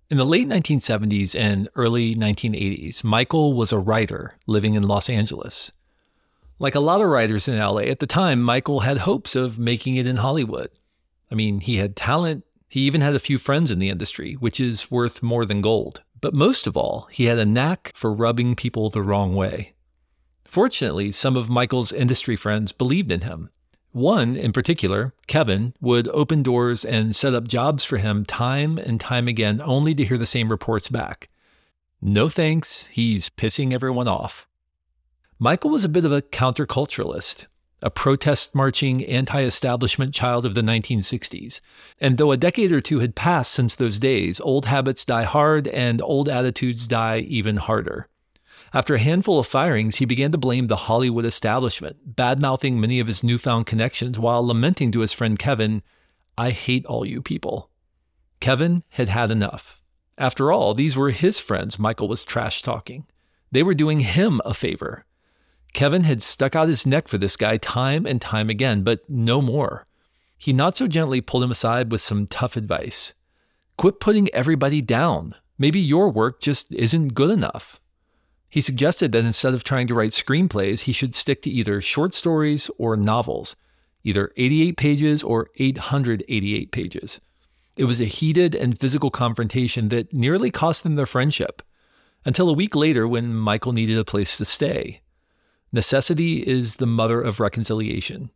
In the late 1970s and early 1980s, Michael was a writer living in Los Angeles. Like a lot of writers in LA at the time, Michael had hopes of making it in Hollywood. I mean, he had talent. He even had a few friends in the industry, which is worth more than gold. But most of all, he had a knack for rubbing people the wrong way. Fortunately, some of Michael's industry friends believed in him. One, in particular, Kevin, would open doors and set up jobs for him time and time again, only to hear the same reports back. No thanks, he's pissing everyone off. Michael was a bit of a counterculturalist, a protest-marching, anti-establishment child of the 1960s. And though a decade or two had passed since those days, old habits die hard and old attitudes die even harder. After a handful of firings, he began to blame the Hollywood establishment, bad-mouthing many of his newfound connections while lamenting to his friend Kevin, "I hate all you people." Kevin had had enough. After all, these were his friends Michael was trash-talking. They were doing him a favor. Kevin had stuck out his neck for this guy time and time again, but no more. He not so gently pulled him aside with some tough advice. Quit putting everybody down. Maybe your work just isn't good enough. He suggested that instead of trying to write screenplays, he should stick to either short stories or novels, either 88 pages or 888 pages. It was a heated and physical confrontation that nearly cost them their friendship, until a week later when Michael needed a place to stay. Necessity is the mother of reconciliation.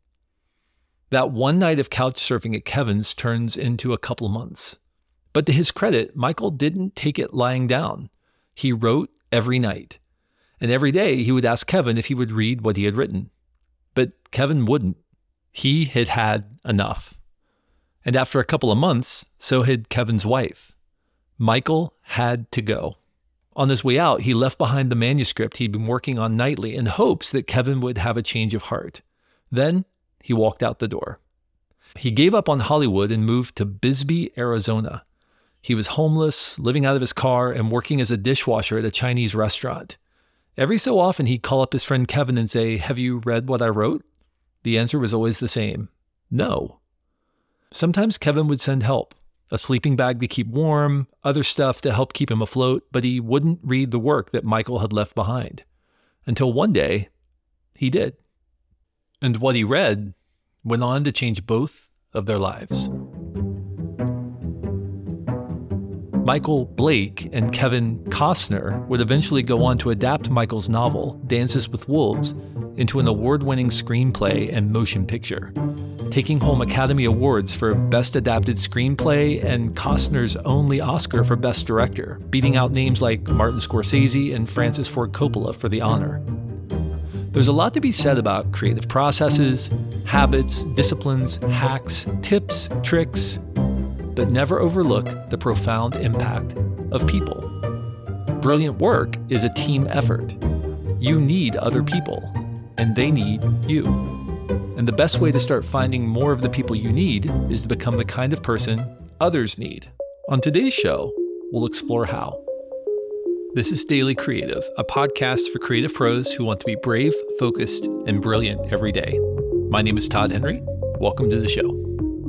That one night of couch surfing at Kevin's turns into a couple months. But to his credit, Michael didn't take it lying down. He wrote every night. And every day he would ask Kevin if he would read what he had written. But Kevin wouldn't. He had had enough. And after a couple of months, so had Kevin's wife. Michael had to go. On his way out, he left behind the manuscript he'd been working on nightly in hopes that Kevin would have a change of heart. Then he walked out the door. He gave up on Hollywood and moved to Bisbee, Arizona. He was homeless, living out of his car, and working as a dishwasher at a Chinese restaurant. Every so often, he'd call up his friend Kevin and say, "Have you read what I wrote?" The answer was always the same: no. Sometimes Kevin would send help, a sleeping bag to keep warm, other stuff to help keep him afloat, but he wouldn't read the work that Michael had left behind. Until one day, he did. And what he read went on to change both of their lives. Michael Blake and Kevin Costner would eventually go on to adapt Michael's novel, Dances with Wolves, into an award-winning screenplay and motion picture, taking home Academy Awards for Best Adapted Screenplay and Costner's only Oscar for Best Director, beating out names like Martin Scorsese and Francis Ford Coppola for the honor. There's a lot to be said about creative processes, habits, disciplines, hacks, tips, tricks, but never overlook the profound impact of people. Brilliant work is a team effort. You need other people, and they need you. And the best way to start finding more of the people you need is to become the kind of person others need. On today's show, we'll explore how. This is Daily Creative, a podcast for creative pros who want to be brave, focused, and brilliant every day. My name is Todd Henry. Welcome to the show.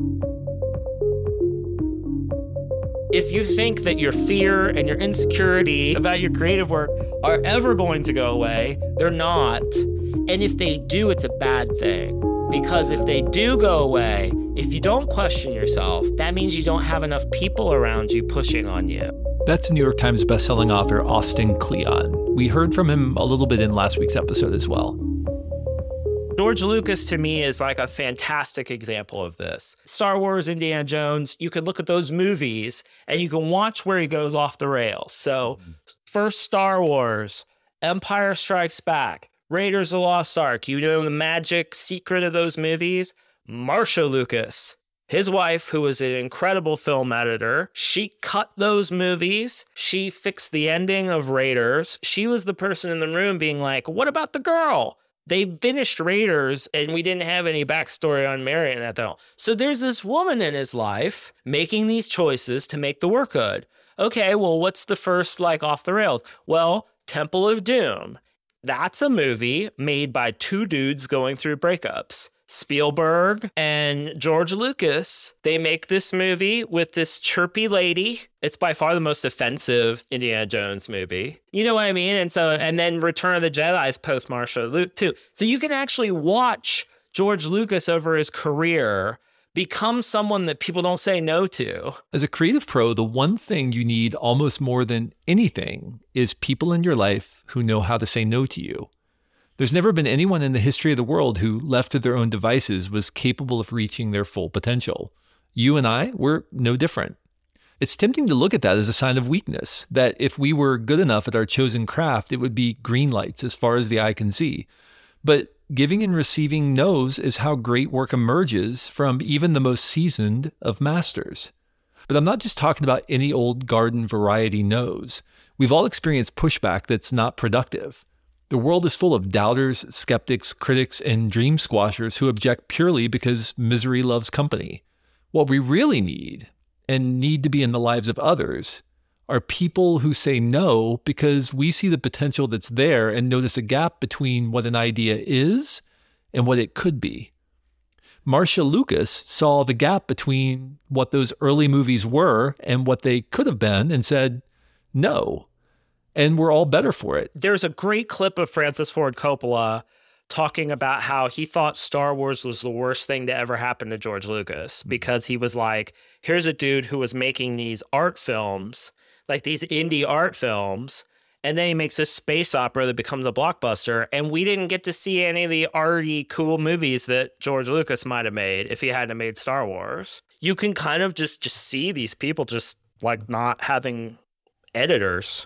If you think that your fear and your insecurity about your creative work are ever going to go away, they're not. And if they do, it's a bad thing. Because if they do go away, if you don't question yourself, that means you don't have enough people around you pushing on you. That's New York Times bestselling author Austin Kleon. We heard from him a little bit in last week's episode as well. George Lucas, to me, is like a fantastic example of this. Star Wars, Indiana Jones, you can look at those movies and you can watch where he goes off the rails. So first Star Wars, Empire Strikes Back, Raiders of the Lost Ark. You know the magic secret of those movies? Marcia Lucas, his wife, who was an incredible film editor, she cut those movies. She fixed the ending of Raiders. She was the person in the room being like, what about the girl? They finished Raiders and we didn't have any backstory on Marion at all. So there's this woman in his life making these choices to make the work good. Okay, well, what's the first off the rails? Well, Temple of Doom. That's a movie made by two dudes going through breakups. Spielberg and George Lucas, they make this movie with this chirpy lady. It's by far the most offensive Indiana Jones movie. You know what I mean? And then Return of the Jedi is post Marshall Luke too. So you can actually watch George Lucas over his career become someone that people don't say no to. As a creative pro, the one thing you need almost more than anything is people in your life who know how to say no to you. There's never been anyone in the history of the world who, left to their own devices, was capable of reaching their full potential. You and I, we're no different. It's tempting to look at that as a sign of weakness, that if we were good enough at our chosen craft, it would be green lights as far as the eye can see. But giving and receiving no's is how great work emerges from even the most seasoned of masters. But I'm not just talking about any old garden variety no's. We've all experienced pushback that's not productive. The world is full of doubters, skeptics, critics, and dream squashers who object purely because misery loves company. What we really need, and need to be in the lives of others, are people who say no because we see the potential that's there and notice a gap between what an idea is and what it could be. Marcia Lucas saw the gap between what those early movies were and what they could have been and said, no. And we're all better for it. There's a great clip of Francis Ford Coppola talking about how he thought Star Wars was the worst thing to ever happen to George Lucas because he was like, here's a dude who was making these art films, like these indie art films, and then he makes this space opera that becomes a blockbuster, and we didn't get to see any of the arty, cool movies that George Lucas might have made if he hadn't made Star Wars. You can kind of just see these people just like not having editors.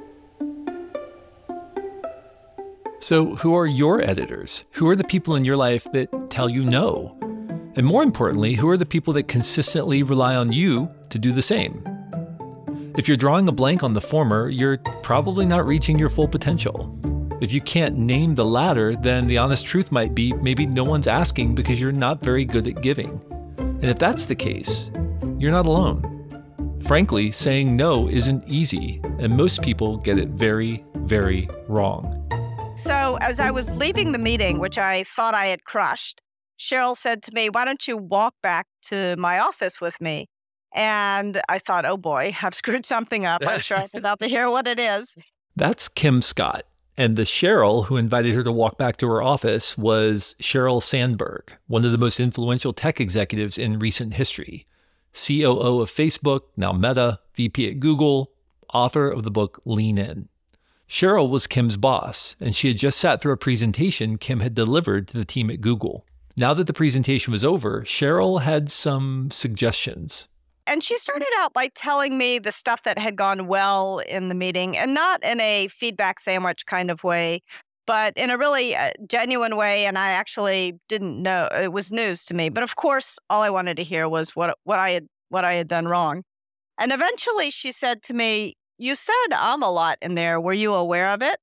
So who are your editors? Who are the people in your life that tell you no? And more importantly, who are the people that consistently rely on you to do the same? If you're drawing a blank on the former, you're probably not reaching your full potential. If you can't name the latter, then the honest truth might be maybe no one's asking because you're not very good at giving. And if that's the case, you're not alone. Frankly, saying no isn't easy, and most people get it very, very wrong. So as I was leaving the meeting, which I thought I had crushed, Cheryl said to me, why don't you walk back to my office with me? And I thought, oh boy, I've screwed something up. I'm sure I'm about to hear what it is. That's Kim Scott. And the Cheryl who invited her to walk back to her office was Sheryl Sandberg, one of the most influential tech executives in recent history. COO of Facebook, now Meta, VP at Google, author of the book Lean In. Cheryl was Kim's boss, and she had just sat through a presentation Kim had delivered to the team at Google. Now that the presentation was over, Cheryl had some suggestions. And she started out by telling me the stuff that had gone well in the meeting, and not in a feedback sandwich kind of way, but in a really genuine way. And I actually didn't know, it was news to me. But of course, all I wanted to hear was what I had done wrong. And eventually she said to me, you said a lot in there. Were you aware of it?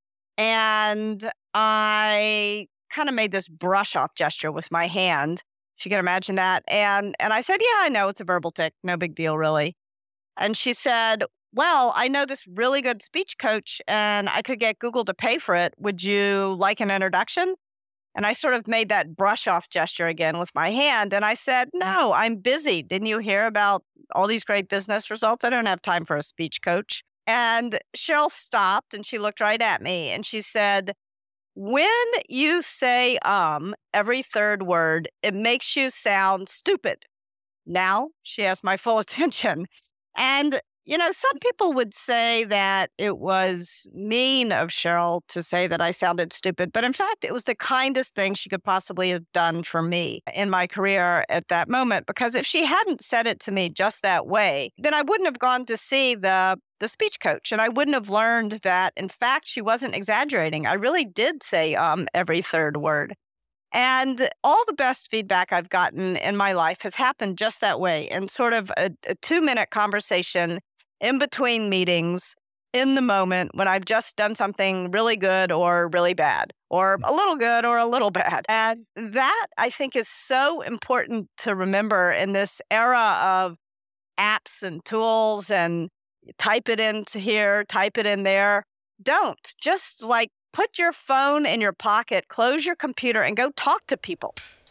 And I kind of made this brush off gesture with my hand. If you can imagine that. And I said, yeah, I know it's a verbal tic. No big deal, really. And she said, well, I know this really good speech coach and I could get Google to pay for it. Would you like an introduction? And I sort of made that brush off gesture again with my hand. And I said, no, I'm busy. Didn't you hear about all these great business results? I don't have time for a speech coach. And Cheryl stopped and she looked right at me and she said, when you say every third word, it makes you sound stupid. Now she has my full attention. And you know, some people would say that it was mean of Cheryl to say that I sounded stupid, but in fact, it was the kindest thing she could possibly have done for me in my career at that moment, because if she hadn't said it to me just that way, then I wouldn't have gone to see the speech coach, and I wouldn't have learned that, in fact, she wasn't exaggerating. I really did say every third word. And all the best feedback I've gotten in my life has happened just that way, in sort of a 2-minute conversation in between meetings, in the moment when I've just done something really good or really bad, or a little good or a little bad. And that, I think, is so important to remember in this era of apps and tools and type it into here, type it in there. Don't. Just like put your phone in your pocket, close your computer, and go talk to people.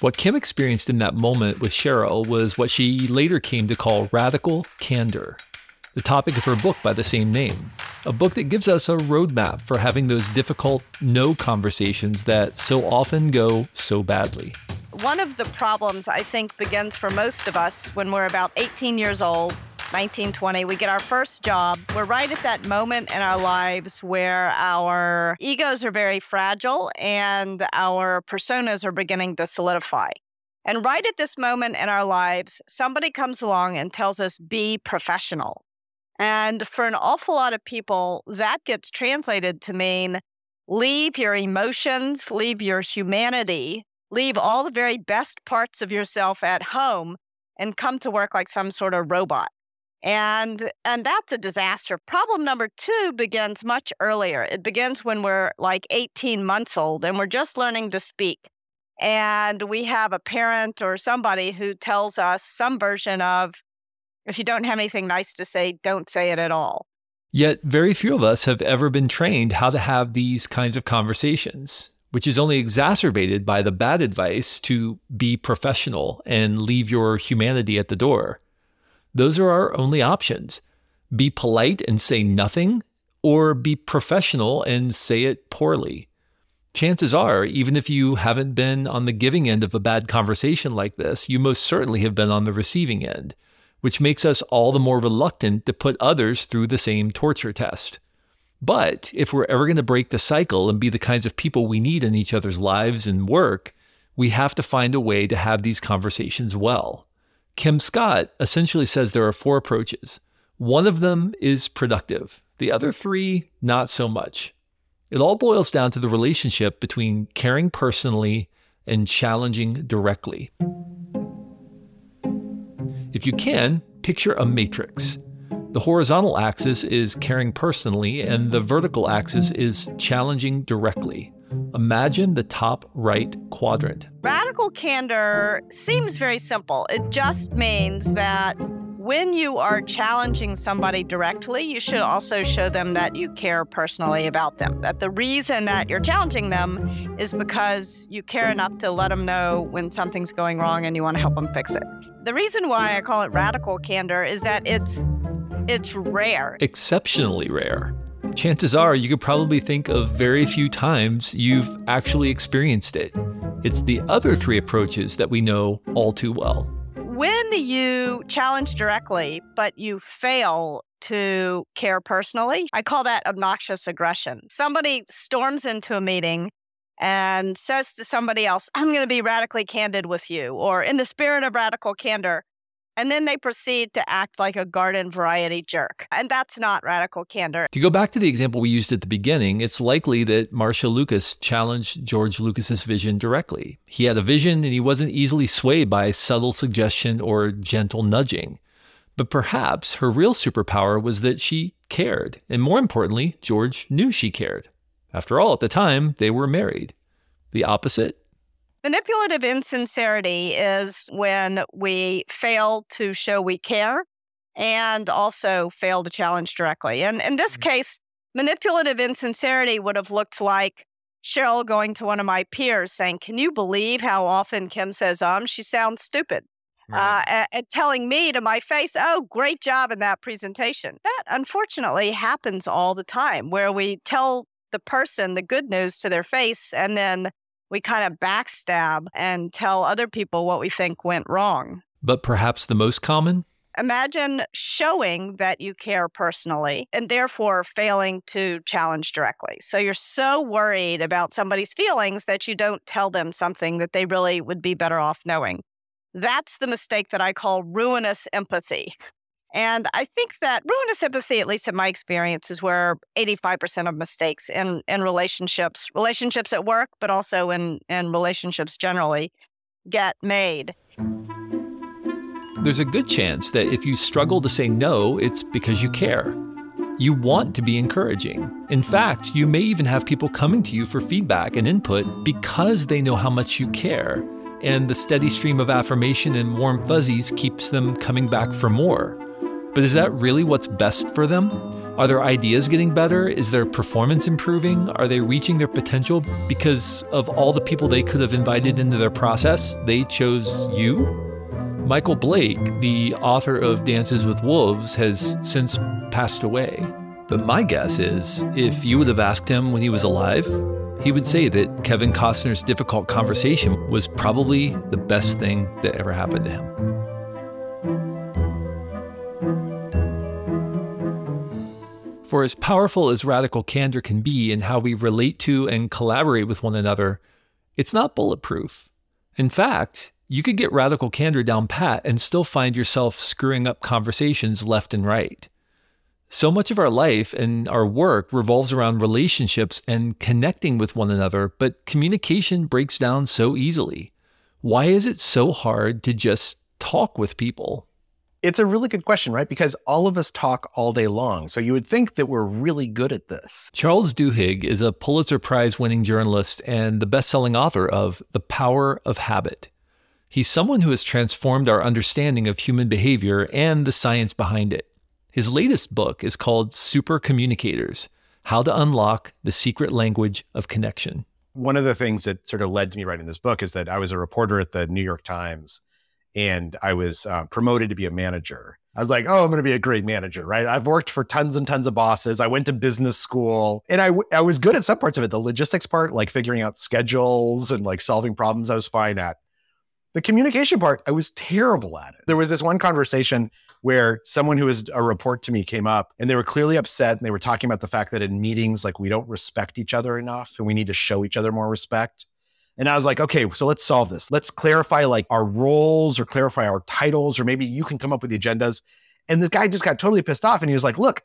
What Kim experienced in that moment with Cheryl was what she later came to call radical candor, the topic of her book by the same name, a book that gives us a roadmap for having those difficult no conversations that so often go so badly. One of the problems, I think, begins for most of us when we're about 18 years old, 19, 20, we get our first job. We're right at that moment in our lives where our egos are very fragile and our personas are beginning to solidify. And right at this moment in our lives, somebody comes along and tells us, be professional. And for an awful lot of people, that gets translated to mean leave your emotions, leave your humanity, leave all the very best parts of yourself at home and come to work like some sort of robot. And that's a disaster. Problem number 2 begins much earlier. It begins when we're like 18 months old and we're just learning to speak. And we have a parent or somebody who tells us some version of, if you don't have anything nice to say, don't say it at all. Yet very few of us have ever been trained how to have these kinds of conversations, which is only exacerbated by the bad advice to be professional and leave your humanity at the door. Those are our only options. Be polite and say nothing, or be professional and say it poorly. Chances are, even if you haven't been on the giving end of a bad conversation like this, you most certainly have been on the receiving end, which makes us all the more reluctant to put others through the same torture test. But if we're ever going to break the cycle and be the kinds of people we need in each other's lives and work, we have to find a way to have these conversations well. Kim Scott essentially says there are 4 approaches. One of them is productive. The other 3, not so much. It all boils down to the relationship between caring personally and challenging directly. If you can, picture a matrix. The horizontal axis is caring personally, and the vertical axis is challenging directly. Imagine the top right quadrant. Radical candor seems very simple. It just means that when you are challenging somebody directly, you should also show them that you care personally about them. That the reason that you're challenging them is because you care enough to let them know when something's going wrong and you want to help them fix it. The reason why I call it radical candor is that it's rare. Exceptionally rare. Chances are you could probably think of very few times you've actually experienced it. It's the other 3 approaches that we know all too well. When you challenge directly, but you fail to care personally, I call that obnoxious aggression. Somebody storms into a meeting and says to somebody else, I'm going to be radically candid with you, or in the spirit of radical candor. And then they proceed to act like a garden variety jerk. And that's not radical candor. To go back to the example we used at the beginning, it's likely that Marcia Lucas challenged George Lucas's vision directly. He had a vision and he wasn't easily swayed by subtle suggestion or gentle nudging. But perhaps her real superpower was that she cared. And more importantly, George knew she cared. After all, at the time, they were married. The opposite? Manipulative insincerity is when we fail to show we care and also fail to challenge directly. And in this case, manipulative insincerity would have looked like Cheryl going to one of my peers saying, can you believe how often Kim says, she sounds stupid? Right. And telling me to my face, oh, great job in that presentation. That unfortunately happens all the time, where we tell the person the good news to their face and then we kind of backstab and tell other people what we think went wrong. But perhaps the most common? Imagine showing that you care personally and therefore failing to challenge directly. So you're so worried about somebody's feelings that you don't tell them something that they really would be better off knowing. That's the mistake that I call ruinous empathy. And I think that ruinous empathy, at least in my experience, is where 85% of mistakes in relationships at work, but also in relationships generally, get made. There's a good chance that if you struggle to say no, it's because you care. You want to be encouraging. In fact, you may even have people coming to you for feedback and input because they know how much you care. And the steady stream of affirmation and warm fuzzies keeps them coming back for more. But is that really what's best for them? Are their ideas getting better? Is their performance improving? Are they reaching their potential because of all the people they could have invited into their process? They chose you? Michael Blake, the author of Dances with Wolves, has since passed away. But my guess is, if you would have asked him when he was alive, he would say that Kevin Costner's difficult conversation was probably the best thing that ever happened to him. For as powerful as radical candor can be in how we relate to and collaborate with one another, it's not bulletproof. In fact, you could get radical candor down pat and still find yourself screwing up conversations left and right. So much of our life and our work revolves around relationships and connecting with one another, but communication breaks down so easily. Why is it so hard to just talk with people? It's a really good question, right? Because all of us talk all day long. So you would think that we're really good at this. Charles Duhigg is a Pulitzer Prize-winning journalist and the best-selling author of The Power of Habit. He's someone who has transformed our understanding of human behavior and the science behind it. His latest book is called Super Communicators: How to Unlock the Secret Language of Connection. One of the things that sort of led to me writing this book is that I was a reporter at the New York Times, and I was promoted to be a manager. I was like, oh, I'm going to be a great manager, right? I've worked for tons and tons of bosses. I went to business school, and I was good at some parts of it. The logistics part, like figuring out schedules and like solving problems, I was fine at. The communication part, I was terrible at it. There was this one conversation where someone who was a report to me came up, and they were clearly upset, and they were talking about the fact that in meetings, like, we don't respect each other enough, and we need to show each other more respect. And I was like, okay, so let's solve this. Let's clarify like our roles or clarify our titles, or maybe you can come up with the agendas. And the guy just got totally pissed off. And he was like, look,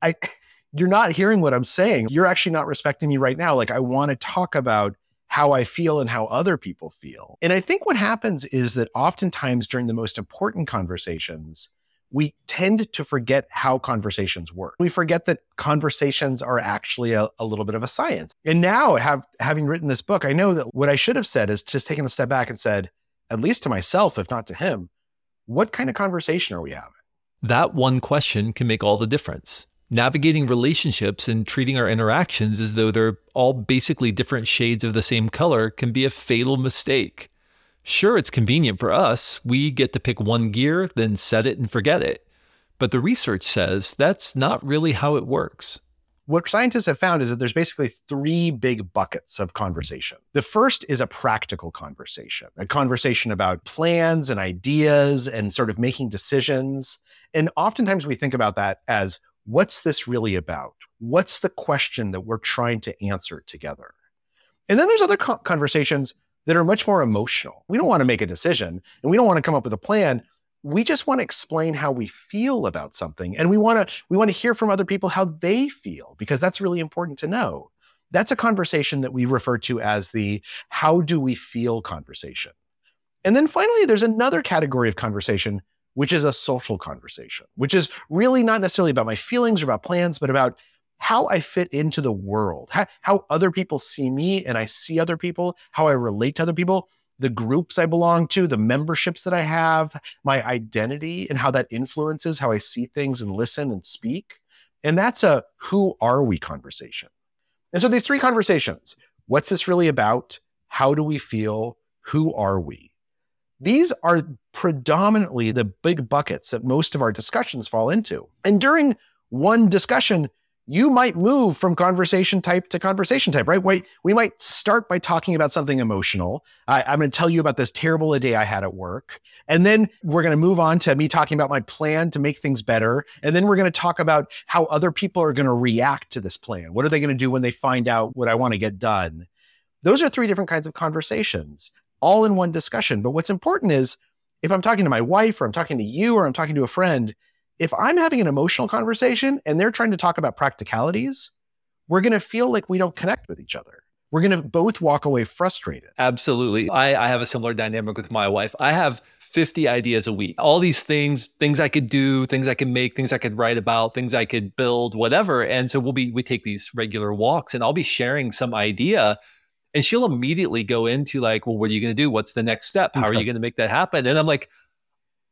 you're not hearing what I'm saying. You're actually not respecting me right now. Like, I want to talk about how I feel and how other people feel. And I think what happens is that oftentimes during the most important conversations, we tend to forget how conversations work. We forget that conversations are actually a little bit of a science. And now, having written this book, I know that what I should have said is just taken a step back and said, at least to myself, if not to him, what kind of conversation are we having? That one question can make all the difference. Navigating relationships and treating our interactions as though they're all basically different shades of the same color can be a fatal mistake. Sure, it's convenient for us. We get to pick one gear, then set it and forget it. But the research says that's not really how it works. What scientists have found is that there's basically three big buckets of conversation. The first is a practical conversation, a conversation about plans and ideas and sort of making decisions. And oftentimes we think about that as, what's this really about? What's the question that we're trying to answer together? And then there's other conversations that are much more emotional. We don't want to make a decision, and we don't want to come up with a plan. We just want to explain how we feel about something. And we want to hear from other people how they feel, because that's really important to know. That's a conversation that we refer to as the how do we feel conversation. And then finally, there's another category of conversation, which is a social conversation, which is really not necessarily about my feelings or about plans, but about how I fit into the world, how other people see me and I see other people, how I relate to other people, the groups I belong to, the memberships that I have, my identity, and how that influences how I see things and listen and speak. And that's a who are we conversation. And so these three conversations, what's this really about? How do we feel? Who are we? These are predominantly the big buckets that most of our discussions fall into. And during one discussion, you might move from conversation type to conversation type, right? We might start by talking about something emotional. I'm going to tell you about this terrible day I had at work. And then we're going to move on to me talking about my plan to make things better. And then we're going to talk about how other people are going to react to this plan. What are they going to do when they find out what I want to get done? Those are three different kinds of conversations, all in one discussion. But what's important is, if I'm talking to my wife, or I'm talking to you, or I'm talking to a friend, if I'm having an emotional conversation and they're trying to talk about practicalities, we're going to feel like we don't connect with each other. We're going to both walk away frustrated. Absolutely. I have a similar dynamic with my wife. I have 50 ideas a week. All these things I could do, things I could make, things I could write about, things I could build, whatever. And so we take these regular walks, and I'll be sharing some idea, and she'll immediately go into like, well, what are you going to do? What's the next step? How are you going to make that happen? And I'm like,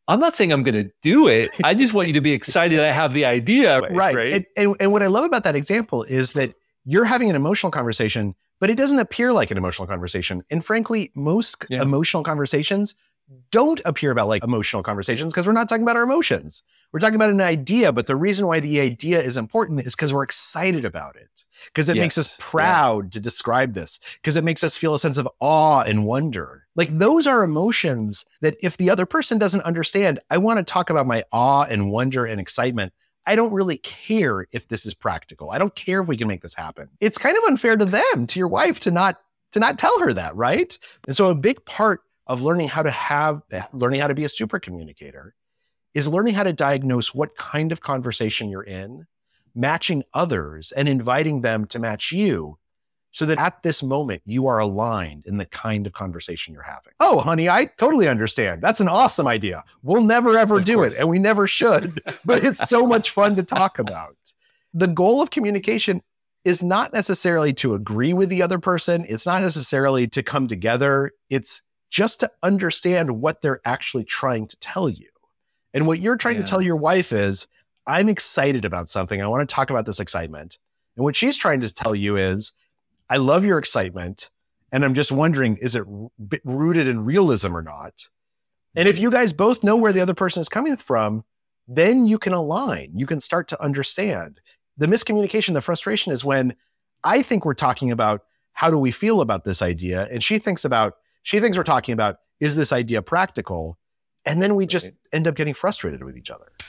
I'm not saying I'm going to do it. I just want you to be excited I have the idea. Right. And what I love about that example is that you're having an emotional conversation, but it doesn't appear like an emotional conversation. And frankly, most emotional conversations don't appear about like emotional conversations because we're not talking about our emotions. We're talking about an idea, but the reason why the idea is important is because we're excited about it, because it makes us proud to describe this, because it makes us feel a sense of awe and wonder. Like those are emotions that if the other person doesn't understand, I want to talk about my awe and wonder and excitement. I don't really care if this is practical. I don't care if we can make this happen. It's kind of unfair to them, to your wife, to not tell her that, right? And so a big part of learning how to be a super communicator is learning how to diagnose what kind of conversation you're in, matching others and inviting them to match you so that at this moment you are aligned in the kind of conversation you're having. Oh, honey, I totally understand. That's an awesome idea. We'll never ever do it, and we never should, but it's so much fun to talk about. The goal of communication is not necessarily to agree with the other person. It's not necessarily to come together. It's just to understand what they're actually trying to tell you. And what you're trying to tell your wife is, I'm excited about something. I want to talk about this excitement. And what she's trying to tell you is, I love your excitement. And I'm just wondering, is it rooted in realism or not? And if you guys both know where the other person is coming from, then you can align. You can start to understand. The miscommunication, the frustration is when I think we're talking about how do we feel about this idea? And she thinks we're talking about, is this idea practical? And then we just end up getting frustrated with each other.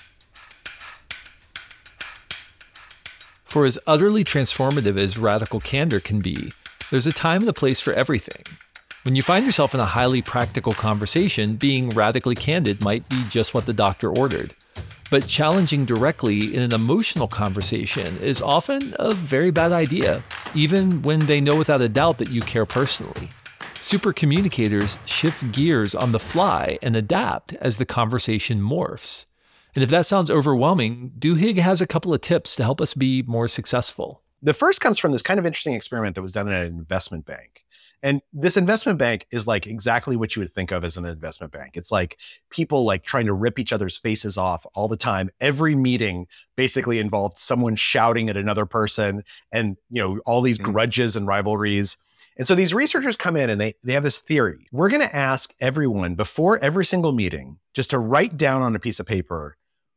For as utterly transformative as radical candor can be, there's a time and a place for everything. When you find yourself in a highly practical conversation, being radically candid might be just what the doctor ordered. But challenging directly in an emotional conversation is often a very bad idea, even when they know without a doubt that you care personally. Super communicators shift gears on the fly and adapt as the conversation morphs. And if that sounds overwhelming, Duhigg has a couple of tips to help us be more successful. The first comes from this kind of interesting experiment that was done in an investment bank. And this investment bank is like exactly what you would think of as an investment bank. It's like people like trying to rip each other's faces off all the time. Every meeting basically involved someone shouting at another person and, all these grudges and rivalries. And so these researchers come in and they have this theory. We're going to ask everyone before every single meeting just to write down on a piece of paper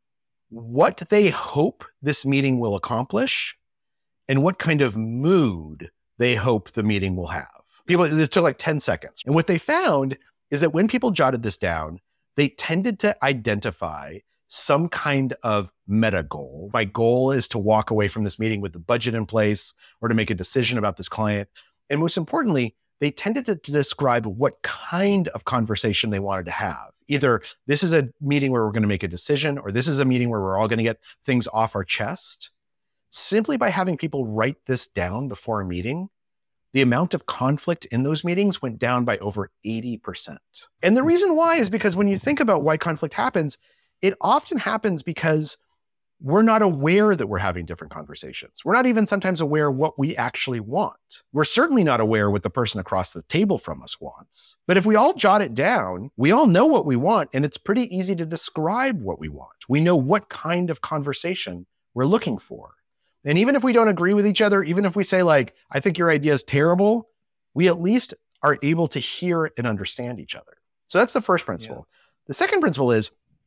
what they hope this meeting will accomplish and what kind of mood they hope the meeting will have. This took like 10 seconds. And what they found is that when people jotted this down, they tended to identify some kind of meta goal. My goal is to walk away from this meeting with the budget in place or to make a decision about this client. And most importantly, they tended to describe what kind of conversation they wanted to have. Either this is a meeting where we're going to make a decision, or this is a meeting where we're all going to get things off our chest. Simply by having people write this down before a meeting, the amount of conflict in those meetings went down by over 80%. And the reason why is because when you think about why conflict happens, it often happens because we're not aware that we're having different conversations. We're not even sometimes aware what we actually want. We're certainly not aware what the person across the table from us wants. But if we all jot it down, we all know what we want, and it's pretty easy to describe what we want. We know what kind of conversation we're looking for. And even if we don't agree with each other, even if we say like, I think your idea is terrible, we at least are able to hear and understand each other. So that's the first principle. Yeah. The second principle is,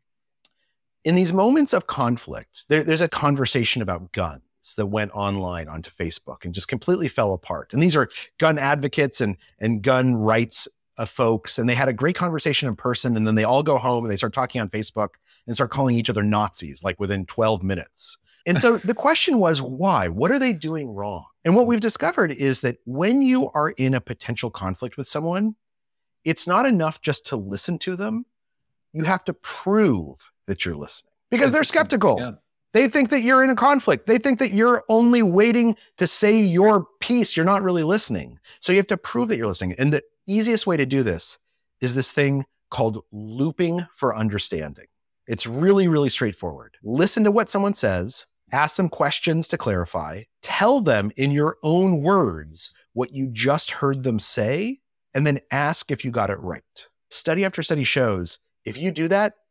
in these moments of conflict, there's a conversation about guns that went online onto Facebook and just completely fell apart. And these are gun advocates and gun rights folks. And they had a great conversation in person. And then they all go home and they start talking on Facebook and start calling each other Nazis, like within 12 minutes. And so the question was, why? What are they doing wrong? And what we've discovered is that when you are in a potential conflict with someone, it's not enough just to listen to them. You have to prove that you're listening because they're skeptical. Yeah. They think that you're in a conflict. They think that you're only waiting to say your piece. You're not really listening. So you have to prove that you're listening. And the easiest way to do this is this thing called looping for understanding. It's really, really straightforward. Listen to what someone says, ask them questions to clarify, tell them in your own words what you just heard them say, and then ask if you got it right. Study after study shows if you do that,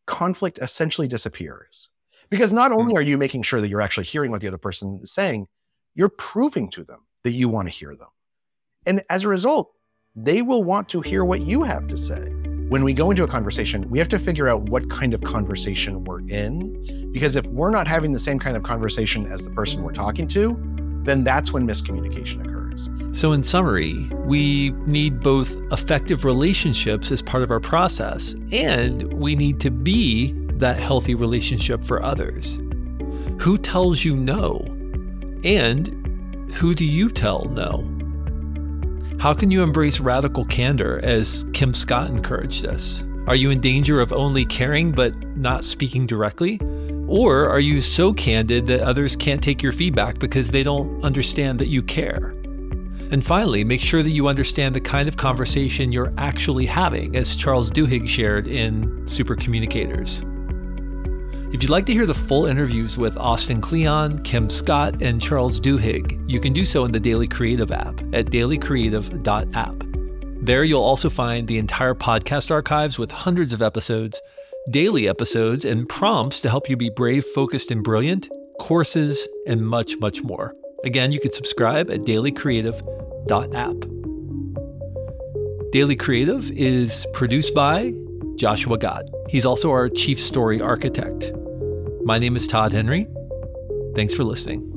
conflict essentially disappears. Because not only are you making sure that you're actually hearing what the other person is saying, you're proving to them that you want to hear them. And as a result, they will want to hear what you have to say. When we go into a conversation, we have to figure out what kind of conversation we're in, because if we're not having the same kind of conversation as the person we're talking to, then that's when miscommunication occurs. So in summary, we need both effective relationships as part of our process, and we need to be that healthy relationship for others. Who tells you no? And who do you tell no? How can you embrace radical candor as Kim Scott encouraged us? Are you in danger of only caring but not speaking directly? Or are you so candid that others can't take your feedback because they don't understand that you care? And finally, make sure that you understand the kind of conversation you're actually having, as Charles Duhigg shared in Super Communicators. If you'd like to hear the full interviews with Austin Kleon, Kim Scott, and Charles Duhigg, you can do so in the Daily Creative app at dailycreative.app. There you'll also find the entire podcast archives with hundreds of episodes, daily episodes, and prompts to help you be brave, focused, and brilliant, courses, and much, much more. Again, you can subscribe at dailycreative.app. Daily Creative is produced by Joshua Gott. He's also our chief story architect. My name is Todd Henry. Thanks for listening.